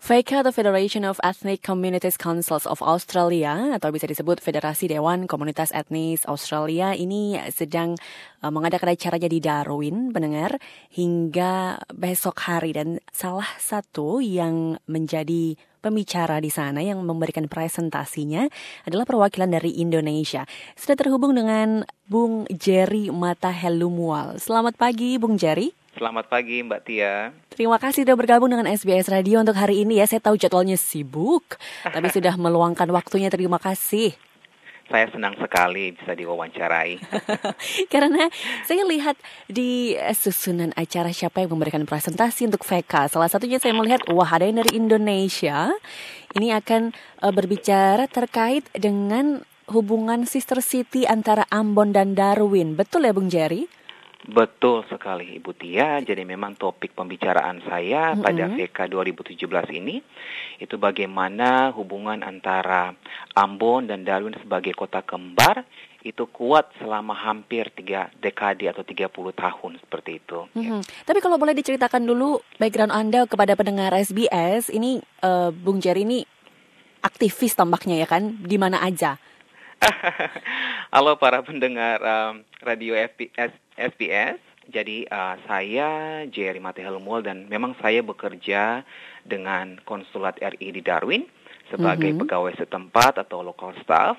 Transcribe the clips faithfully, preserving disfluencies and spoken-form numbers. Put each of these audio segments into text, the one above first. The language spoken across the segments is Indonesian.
FECA atau Federation of Ethnic Communities Councils of Australia atau bisa disebut Federasi Dewan Komunitas Etnis Australia ini sedang uh, mengadakan acaranya di Darwin, pendengar, hingga besok hari. Dan salah satu yang menjadi pembicara di sana yang memberikan presentasinya adalah perwakilan dari Indonesia. Sudah terhubung dengan Bung Jerry Matahelumual. Selamat pagi, Bung Jerry. Selamat pagi Mbak Tia. Terima kasih sudah bergabung dengan S B S Radio untuk hari ini ya. Saya tahu jadwalnya sibuk, tapi sudah meluangkan waktunya. Terima kasih. Saya senang sekali bisa diwawancarai. Karena saya lihat di susunan acara siapa yang memberikan presentasi untuk FECA. Salah satunya saya melihat, wah ada yang dari Indonesia. Ini akan uh, berbicara terkait dengan hubungan sister city antara Ambon dan Darwin. Betul ya Bung Jerry? Betul sekali Ibu Tia. Jadi memang topik pembicaraan saya mm-hmm. pada FECA dua ribu tujuh belas ini itu bagaimana hubungan antara Ambon dan Darwin sebagai kota kembar itu kuat selama hampir tiga dekade atau tiga puluh tahun seperti itu. Mm-hmm. Ya. Tapi kalau boleh diceritakan dulu background Anda kepada pendengar S B S, ini uh, Bung Jerry ini aktivis tampaknya ya kan, di mana aja? Halo para pendengar um, radio F B S, S B S. Jadi uh, saya Jerry Matahelumual dan memang saya bekerja dengan konsulat R I di Darwin sebagai mm-hmm. pegawai setempat atau local staff.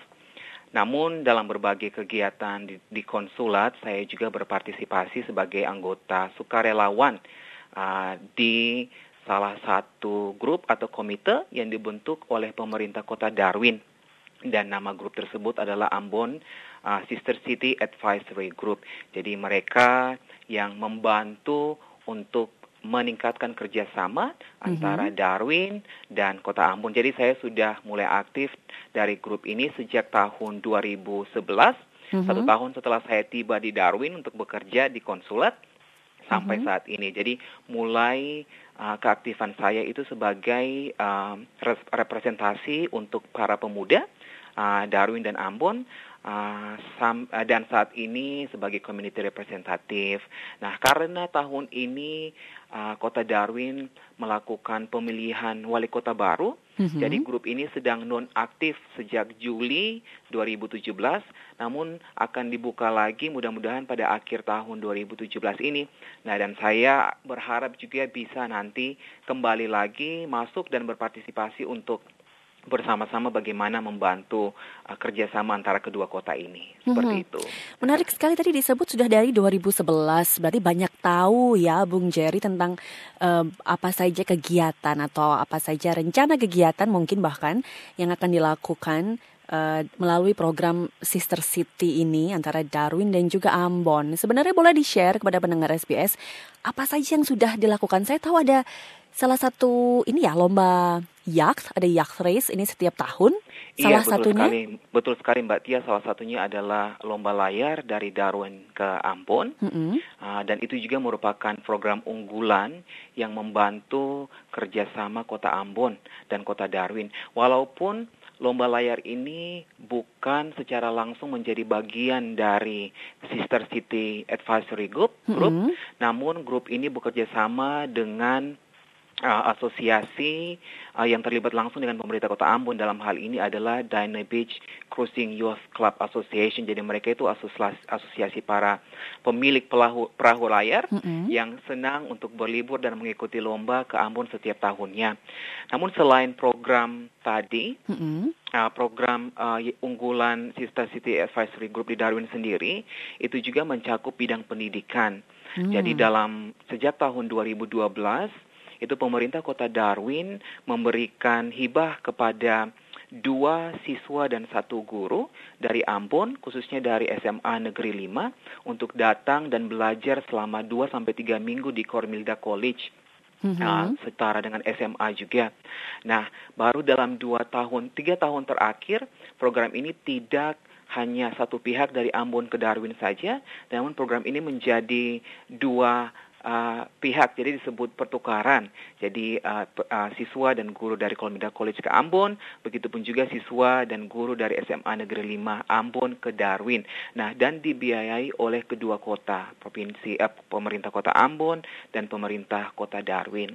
Namun dalam berbagai kegiatan di, di konsulat saya juga berpartisipasi sebagai anggota sukarelawan uh, di salah satu grup atau komite yang dibentuk oleh pemerintah kota Darwin. Dan nama grup tersebut adalah Ambon uh, Sister City Advisory Group. Jadi mereka yang membantu untuk meningkatkan kerjasama mm-hmm. antara Darwin dan Kota Ambon. Jadi saya sudah mulai aktif dari grup ini sejak tahun dua ribu sebelas. Mm-hmm. Satu tahun setelah saya tiba di Darwin untuk bekerja di konsulat sampai mm-hmm. saat ini. Jadi mulai uh, keaktifan saya itu sebagai uh, representasi untuk para pemuda Uh, Darwin dan Ambon uh, sam, uh, dan saat ini sebagai community representative. Nah, karena tahun ini uh, Kota Darwin melakukan pemilihan wali kota baru, mm-hmm. jadi grup ini sedang non-aktif sejak Juli dua ribu tujuh belas, namun akan dibuka lagi mudah-mudahan pada akhir tahun dua ribu tujuh belas ini. Nah, dan saya berharap juga bisa nanti kembali lagi masuk dan berpartisipasi untuk bersama-sama bagaimana membantu uh, kerjasama antara kedua kota ini. Seperti mm-hmm. itu. Menarik sekali tadi disebut sudah dari dua ribu sebelas. Berarti banyak tahu ya Bung Jerry tentang uh, apa saja kegiatan atau apa saja rencana kegiatan mungkin bahkan yang akan dilakukan uh, melalui program Sister City ini antara Darwin dan juga Ambon. Sebenarnya boleh di-share kepada pendengar S B S apa saja yang sudah dilakukan. Saya tahu ada salah satu ini ya lomba yacht, ada yacht race ini setiap tahun. Salah iya, betul satunya sekali, betul sekali Mbak Tia. Salah satunya adalah lomba layar dari Darwin ke Ambon, mm-hmm. uh, dan itu juga merupakan program unggulan yang membantu kerjasama Kota Ambon dan Kota Darwin. Walaupun lomba layar ini bukan secara langsung menjadi bagian dari Sister City Advisory Group, group mm-hmm. namun grup ini bekerja sama dengan Uh, asosiasi uh, yang terlibat langsung dengan pemerintah Kota Ambon. Dalam hal ini adalah Diana Beach Cruising Youth Club Association. Jadi mereka itu asosiasi, asosiasi para pemilik perahu, perahu layar mm-hmm. yang senang untuk berlibur dan mengikuti lomba ke Ambon setiap tahunnya. Namun selain program tadi, mm-hmm. uh, program uh, unggulan Sister City Advisory Group di Darwin sendiri itu juga mencakup bidang pendidikan. Mm. Jadi dalam sejak tahun dua ribu dua belas itu pemerintah Kota Darwin memberikan hibah kepada dua siswa dan satu guru dari Ambon, khususnya dari S M A Negeri lima, untuk datang dan belajar selama dua sampai tiga minggu di Cormilda College. Mm-hmm. Nah, setara dengan S M A juga. Nah, baru dalam dua tahun, tiga tahun terakhir, program ini tidak hanya satu pihak dari Ambon ke Darwin saja, namun program ini menjadi dua Uh, pihak, jadi disebut pertukaran. Jadi uh, uh, siswa dan guru dari Cormilda College ke Ambon, begitupun juga siswa dan guru dari S M A Negeri lima Ambon ke Darwin. Nah, dan dibiayai oleh kedua kota, provinsi uh, pemerintah Kota Ambon dan pemerintah Kota Darwin.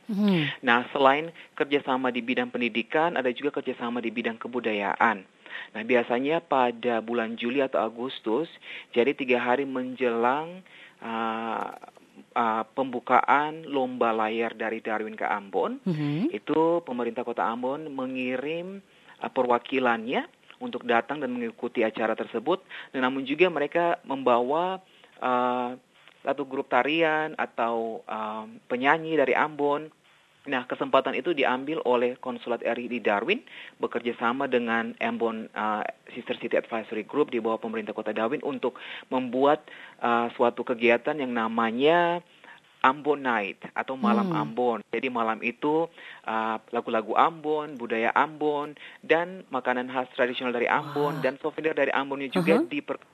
Hmm. Nah, selain kerjasama di bidang pendidikan, ada juga kerjasama di bidang kebudayaan. Nah, biasanya pada bulan Juli atau Agustus, jadi tiga hari menjelang uh, uh, pembukaan lomba layar dari Darwin ke Ambon, Hmm. itu pemerintah Kota Ambon mengirim uh, perwakilannya untuk datang dan mengikuti acara tersebut. Dan namun juga mereka membawa uh, satu grup tarian atau um, penyanyi dari Ambon. Nah, kesempatan itu diambil oleh Konsulat R I di Darwin bekerja sama dengan Ambon uh, Sister City Advisory Group di bawah pemerintah Kota Darwin untuk membuat uh, suatu kegiatan yang namanya Ambon Night atau Malam Hmm. Ambon. Jadi malam itu uh, lagu-lagu Ambon, budaya Ambon, dan makanan khas tradisional dari Ambon Wah. dan souvenir dari Ambonnya juga Uh-huh. diperkenalkan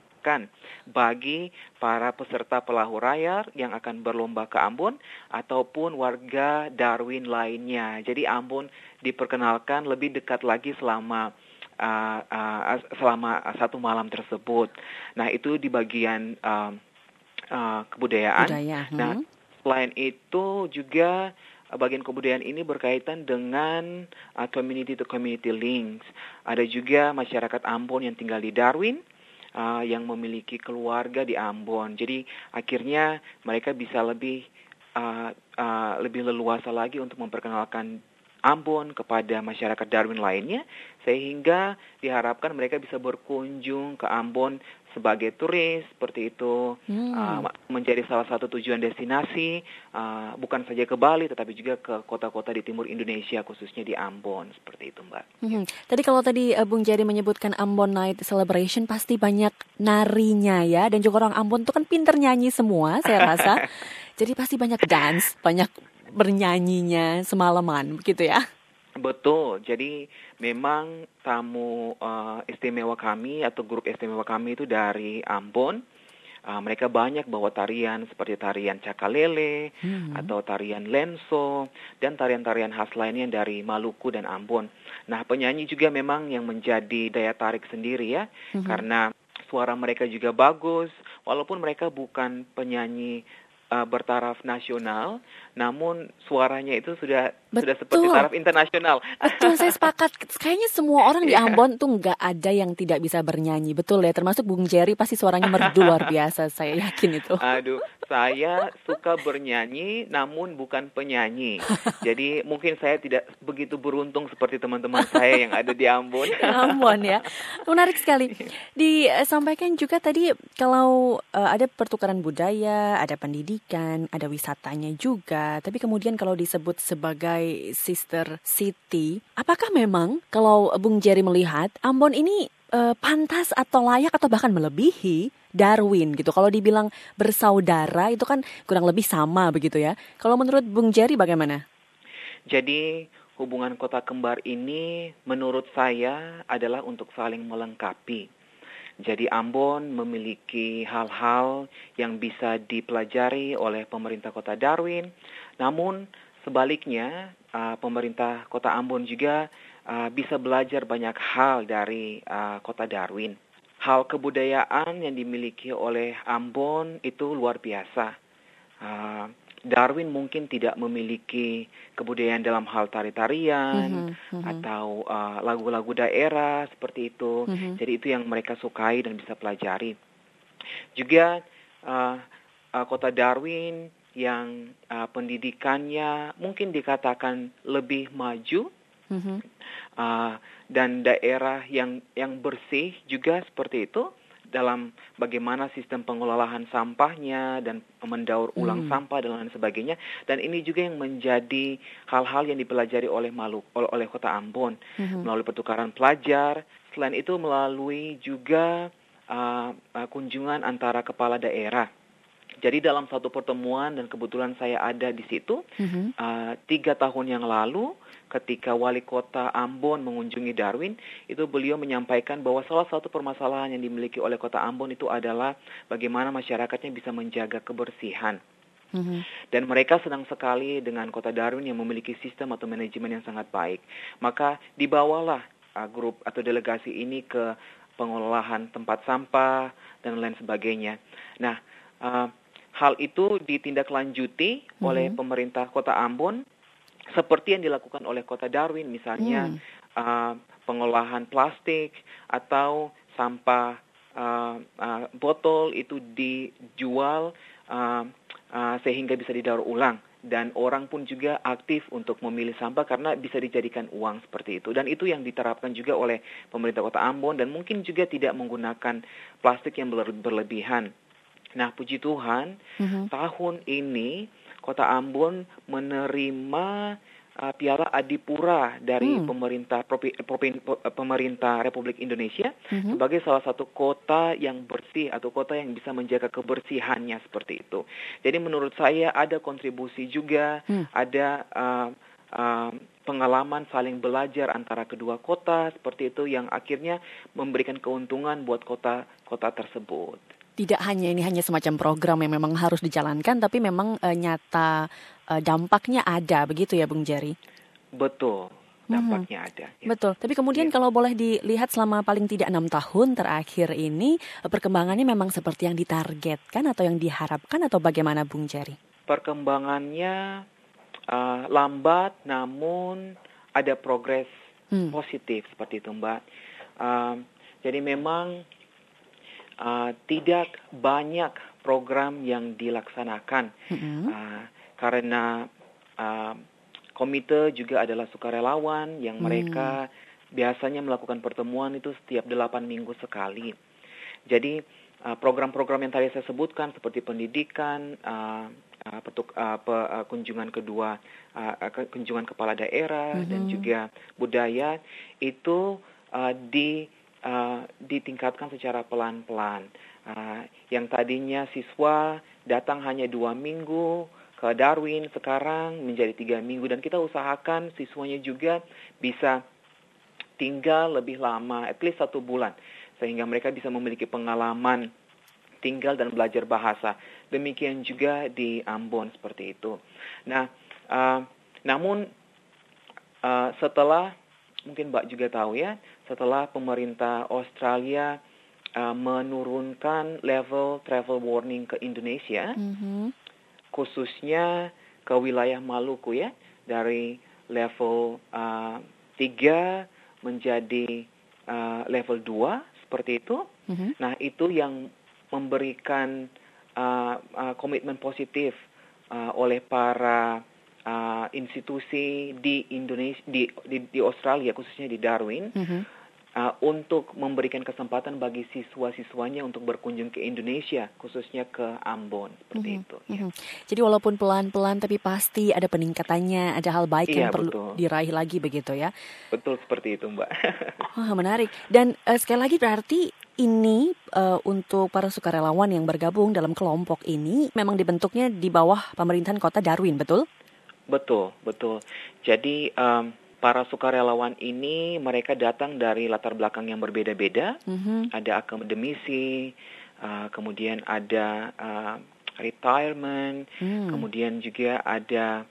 bagi para peserta pelahu layar yang akan berlomba ke Ambon ataupun warga Darwin lainnya. Jadi Ambon diperkenalkan lebih dekat lagi selama uh, uh, selama satu malam tersebut. Nah, itu di bagian uh, uh, kebudayaan. Budaya. Nah, Hmm. selain itu juga uh, bagian kebudayaan ini berkaitan dengan uh, community to community links. Ada juga masyarakat Ambon yang tinggal di Darwin uh, yang memiliki keluarga di Ambon. Jadi akhirnya mereka bisa lebih uh, uh, lebih leluasa lagi untuk memperkenalkan Ambon kepada masyarakat Darwin lainnya, sehingga diharapkan mereka bisa berkunjung ke Ambon sebagai turis seperti itu, uh, Hmm. menjadi salah satu tujuan destinasi, uh, bukan saja ke Bali tetapi juga ke kota-kota di timur Indonesia khususnya di Ambon seperti itu, Mbak. Hmm. Tadi kalau tadi uh, Bung Jerry menyebutkan Ambon Night Celebration pasti banyak narinya ya, dan juga orang Ambon tuh kan pinter nyanyi semua saya rasa. Jadi pasti banyak dance, banyak bernyanyinya semalaman begitu ya. Betul, jadi memang tamu uh, istimewa kami atau grup istimewa kami itu dari Ambon. Uh, mereka banyak bawa tarian seperti tarian cakalele Hmm. atau tarian lenso dan tarian-tarian khas lainnya dari Maluku dan Ambon. Nah, penyanyi juga memang yang menjadi daya tarik sendiri ya, Hmm. karena suara mereka juga bagus, walaupun mereka bukan penyanyi uh, bertaraf nasional, namun suaranya itu sudah sudah seperti Betul. taraf internasional. Betul, saya sepakat. Kayaknya semua orang di Iya. Ambon tuh nggak ada yang tidak bisa bernyanyi. Betul ya, termasuk Bung Jerry pasti suaranya merdu luar biasa. Saya yakin itu. Aduh, saya suka bernyanyi namun bukan penyanyi. Jadi mungkin saya tidak begitu beruntung seperti teman-teman saya yang ada di Ambon. Yang Ambon ya. Menarik sekali. Disampaikan juga tadi kalau uh, ada pertukaran budaya, ada pendidikan, ada wisatanya juga. Tapi kemudian kalau disebut sebagai Sister City, apakah memang kalau Bung Jerry melihat Ambon ini uh, pantas atau layak atau bahkan melebihi Darwin gitu? Kalau dibilang bersaudara itu kan kurang lebih sama begitu ya. Kalau menurut Bung Jerry bagaimana? Jadi hubungan kota kembar ini menurut saya adalah untuk saling melengkapi. Jadi Ambon memiliki hal-hal yang bisa dipelajari oleh pemerintah kota Darwin. Namun sebaliknya uh, pemerintah kota Ambon juga uh, bisa belajar banyak hal dari uh, kota Darwin. Hal kebudayaan yang dimiliki oleh Ambon itu luar biasa. Uh, Darwin mungkin tidak memiliki kebudayaan dalam hal tari-tarian Mhm, mhm, atau uh, lagu-lagu daerah seperti itu. mhm. Jadi itu yang mereka sukai dan bisa pelajari. Juga uh, uh, kota Darwin yang uh, pendidikannya mungkin dikatakan lebih maju, Mhm. uh, dan daerah yang yang bersih juga seperti itu dalam bagaimana sistem pengelolaan sampahnya dan mendaur ulang Hmm. sampah dan lain sebagainya. Dan ini juga yang menjadi hal-hal yang dipelajari oleh Maluku, oleh, oleh kota Ambon Mhm. melalui pertukaran pelajar. Selain itu melalui juga uh, uh, kunjungan antara kepala daerah. Jadi dalam satu pertemuan dan kebetulan saya ada di situ Mhm. uh, tiga tahun yang lalu ketika wali kota Ambon mengunjungi Darwin, itu beliau menyampaikan bahwa salah satu permasalahan yang dimiliki oleh kota Ambon itu adalah bagaimana masyarakatnya bisa menjaga kebersihan. Mhm. Dan mereka senang sekali dengan kota Darwin yang memiliki sistem atau manajemen yang sangat baik. Maka dibawalah uh, grup atau delegasi ini ke pengolahan tempat sampah dan lain sebagainya. Nah, uh, hal itu ditindaklanjuti oleh Mhm. pemerintah kota Ambon seperti yang dilakukan oleh Kota Darwin, misalnya Hmm. uh, pengolahan plastik atau sampah uh, uh, botol itu dijual uh, uh, sehingga bisa didaur ulang. Dan orang pun juga aktif untuk memilih sampah karena bisa dijadikan uang seperti itu. Dan itu yang diterapkan juga oleh pemerintah Kota Ambon dan mungkin juga tidak menggunakan plastik yang berlebihan. Nah, puji Tuhan, Mhm. tahun ini Kota Ambon menerima uh, Piala Adipura dari Hmm. pemerintah propi, propin, pemerintah Republik Indonesia Mhm. sebagai salah satu kota yang bersih atau kota yang bisa menjaga kebersihannya seperti itu. Jadi menurut saya ada kontribusi juga, Hmm. ada uh, uh, pengalaman saling belajar antara kedua kota seperti itu yang akhirnya memberikan keuntungan buat kota-kota tersebut. Tidak hanya ini hanya semacam program yang memang harus dijalankan, tapi memang uh, nyata uh, dampaknya ada, begitu ya, Bung Jerry? Betul, Mhm. dampaknya ada. Ya. Betul. Tapi kemudian Ya. kalau boleh dilihat selama paling tidak enam tahun terakhir ini, perkembangannya memang seperti yang ditargetkan atau yang diharapkan atau bagaimana, Bung Jerry? Perkembangannya uh, lambat, namun ada progres Hmm. positif seperti itu, Mbak. Uh, jadi memang Uh, tidak banyak program yang dilaksanakan Mm-hmm. uh, karena uh, komite juga adalah sukarelawan yang Hmm. mereka biasanya melakukan pertemuan itu setiap delapan minggu sekali. Jadi uh, program-program yang tadi saya sebutkan seperti pendidikan, uh, uh, petuk, uh, pe, uh, kunjungan kedua, uh, kunjungan kepala daerah Mm-hmm. dan juga budaya itu uh, di Uh, ditingkatkan secara pelan-pelan. Uh, yang tadinya siswa datang hanya dua minggu ke Darwin, sekarang menjadi tiga minggu. Dan kita usahakan siswanya juga bisa tinggal lebih lama, at least satu bulan. Sehingga mereka bisa memiliki pengalaman tinggal dan belajar bahasa. Demikian juga di Ambon seperti itu. Nah, uh, namun uh, setelah mungkin Mbak juga tahu ya, setelah pemerintah Australia uh, menurunkan level travel warning ke Indonesia, Mm-hmm. khususnya ke wilayah Maluku ya, dari level uh, tiga menjadi uh, level dua, seperti itu. Mm-hmm. Nah, itu yang memberikan uh, uh, komitmen positif uh, oleh para Uh, institusi di Indonesia, di, di, di Australia khususnya di Darwin, mm-hmm. uh, untuk memberikan kesempatan bagi siswa-siswanya untuk berkunjung ke Indonesia, khususnya ke Ambon seperti mm-hmm. itu. Mm-hmm. Ya. Jadi walaupun pelan-pelan tapi pasti ada peningkatannya, ada hal baik iya, yang perlu betul. diraih lagi begitu ya? Betul seperti itu, Mbak. Wah, menarik. Dan uh, sekali lagi berarti ini uh, untuk para sukarelawan yang bergabung dalam kelompok ini memang dibentuknya di bawah pemerintahan Kota Darwin, betul? Betul, betul. Jadi um, para sukarelawan ini mereka datang dari latar belakang yang berbeda-beda. Mm-hmm. Ada akademisi, uh, kemudian ada uh, retirement, mm. kemudian juga ada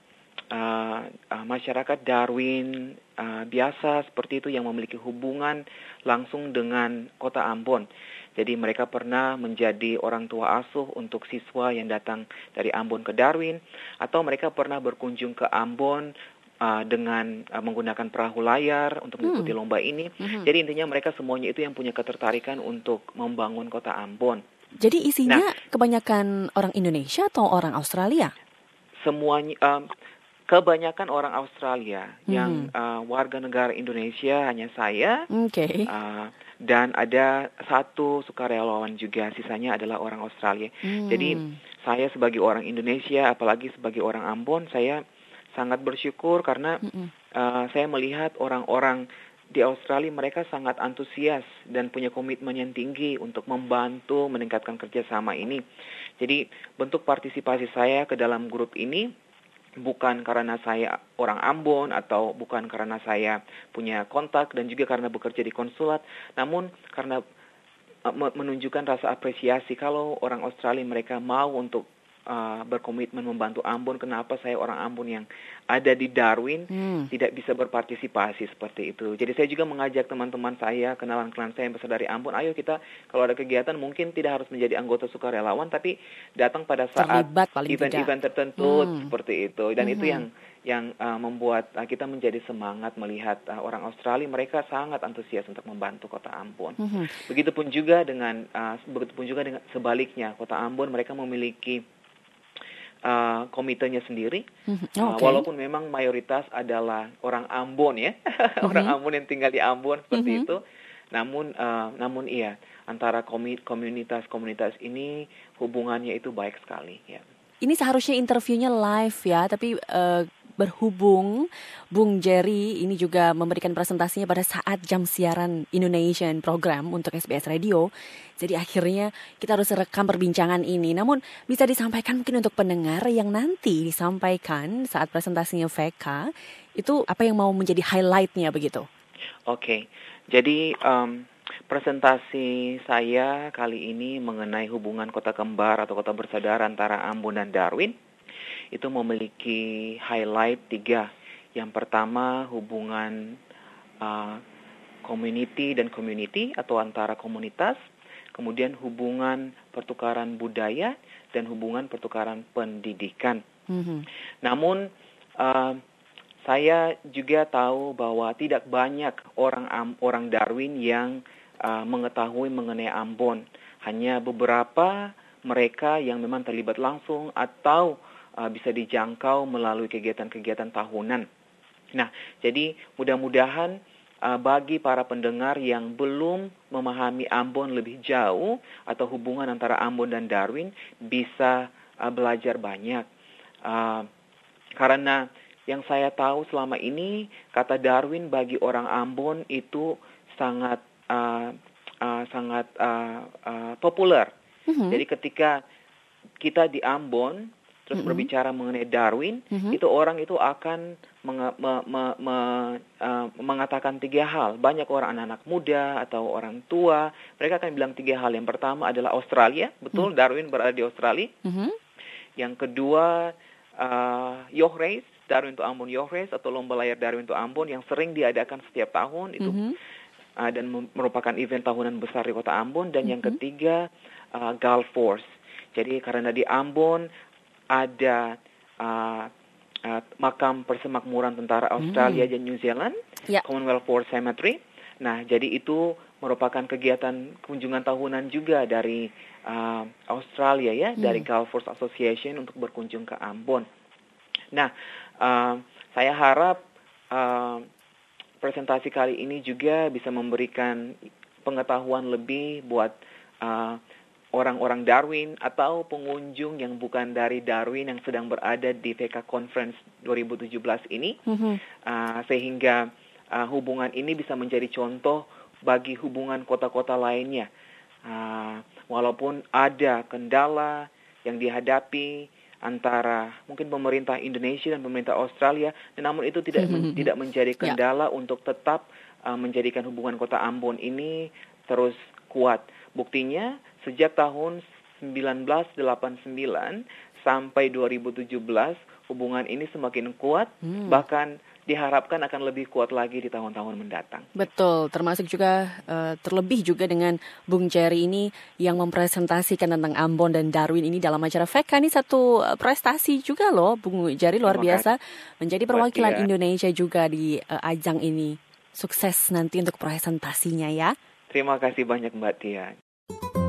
uh, uh, masyarakat Darwin uh, biasa seperti itu yang memiliki hubungan langsung dengan Kota Ambon. Jadi mereka pernah menjadi orang tua asuh untuk siswa yang datang dari Ambon ke Darwin, atau mereka pernah berkunjung ke Ambon uh, dengan uh, menggunakan perahu layar untuk mengikuti hmm. lomba ini. Hmm. Jadi intinya mereka semuanya itu yang punya ketertarikan untuk membangun Kota Ambon. Jadi isinya nah, kebanyakan orang Indonesia atau orang Australia? Semuanya, um, kebanyakan orang Australia. Hmm. Yang uh, warga negara Indonesia hanya saya. Oke. Okay. Uh, Dan ada satu sukarelawan juga, sisanya adalah orang Australia. Hmm. Jadi saya sebagai orang Indonesia, apalagi sebagai orang Ambon, saya sangat bersyukur karena hmm. uh, saya melihat orang-orang di Australia mereka sangat antusias dan punya komitmen yang tinggi untuk membantu meningkatkan kerjasama ini. Jadi bentuk partisipasi saya ke dalam grup ini bukan karena saya orang Ambon atau bukan karena saya punya kontak dan juga karena bekerja di konsulat, namun karena menunjukkan rasa apresiasi kalau orang Australia mereka mau untuk uh, berkomitmen membantu Ambon. Kenapa saya orang Ambon yang ada di Darwin hmm. tidak bisa berpartisipasi seperti itu. Jadi saya juga mengajak teman-teman saya, kenalan-kenalan saya yang besar dari Ambon, ayo kita kalau ada kegiatan mungkin tidak harus menjadi anggota sukarelawan, tapi datang pada saat event-event tertentu hmm. seperti itu. Dan hmm. itu yang yang uh, membuat uh, kita menjadi semangat melihat uh, orang Australia, mereka sangat antusias untuk membantu Kota Ambon. Mm-hmm. Begitupun juga dengan uh, begitupun juga dengan sebaliknya, Kota Ambon mereka memiliki uh, komitenya sendiri. Mm-hmm. Okay. Uh, walaupun memang mayoritas adalah orang Ambon ya, mm-hmm. orang Ambon yang tinggal di Ambon seperti mm-hmm. itu. Namun uh, namun iya, antara komunitas-komunitas ini hubungannya itu baik sekali ya. Ini seharusnya interviewnya live ya, tapi uh, berhubung Bung Jerry ini juga memberikan presentasinya pada saat jam siaran Indonesian program untuk S B S Radio. Jadi akhirnya kita harus rekam perbincangan ini. Namun bisa disampaikan mungkin untuk pendengar yang nanti disampaikan saat presentasinya V K, itu apa yang mau menjadi highlight-nya begitu? Oke, okay. Jadi um, presentasi saya kali ini mengenai hubungan kota kembar atau kota bersaudara antara Ambon dan Darwin. Itu memiliki highlight tiga. Yang pertama hubungan uh, community dan community atau antara komunitas. Kemudian hubungan pertukaran budaya dan hubungan pertukaran pendidikan. Mm-hmm. Namun uh, saya juga tahu bahwa tidak banyak orang orang Darwin yang uh, mengetahui mengenai Ambon. Hanya beberapa mereka yang memang terlibat langsung atau Uh, bisa dijangkau melalui kegiatan-kegiatan tahunan. Nah, jadi mudah-mudahan uh, bagi para pendengar yang belum memahami Ambon lebih jauh atau hubungan antara Ambon dan Darwin bisa uh, belajar banyak. Uh, karena yang saya tahu selama ini kata Darwin bagi orang Ambon itu sangat uh, uh, sangat uh, uh, populer. Mm-hmm. Jadi ketika kita di Ambon terus mm-hmm. berbicara mengenai Darwin, mm-hmm. itu orang itu akan menge- me- me- me- uh, mengatakan tiga hal. Banyak orang anak-anak muda atau orang tua, mereka akan bilang tiga hal. Yang pertama adalah Australia, betul, mm-hmm. Darwin berada di Australia. Mm-hmm. Yang kedua, uh, Yacht Race, Darwin to Ambon Yacht Race atau lomba layar Darwin to Ambon yang sering diadakan setiap tahun itu mm-hmm. uh, dan merupakan event tahunan besar di Kota Ambon. Dan mm-hmm. yang ketiga, uh, Gulf Force. Jadi karena di Ambon ada uh, uh, makam persemakmuran tentara Australia hmm. dan New Zealand, yeah. Commonwealth War Cemetery. Nah, jadi itu merupakan kegiatan kunjungan tahunan juga dari uh, Australia ya, hmm. dari Gulf Force Association untuk berkunjung ke Ambon. Nah, uh, saya harap uh, presentasi kali ini juga bisa memberikan pengetahuan lebih buat uh, orang-orang Darwin atau pengunjung yang bukan dari Darwin yang sedang berada di V K Conference dua ribu tujuh belas ini, mm-hmm. uh, sehingga uh, hubungan ini bisa menjadi contoh bagi hubungan kota-kota lainnya. Uh, walaupun ada kendala yang dihadapi antara mungkin pemerintah Indonesia dan pemerintah Australia, namun itu tidak mm-hmm. men- tidak menjadi kendala yeah. untuk tetap uh, menjadikan hubungan kota Ambon ini terus kuat. Buktinya sejak tahun sembilan belas delapan puluh sembilan sampai dua ribu tujuh belas hubungan ini semakin kuat, hmm. bahkan diharapkan akan lebih kuat lagi di tahun-tahun mendatang. Betul, termasuk juga uh, terlebih juga dengan Bung Jerry ini yang mempresentasikan tentang Ambon dan Darwin ini dalam acara V K. Ini satu prestasi juga loh, Bung Jerry, luar Terima biasa kasih. Menjadi perwakilan Buat Indonesia juga di uh, ajang ini. Sukses nanti untuk presentasinya ya. Terima kasih banyak Mbak Tia.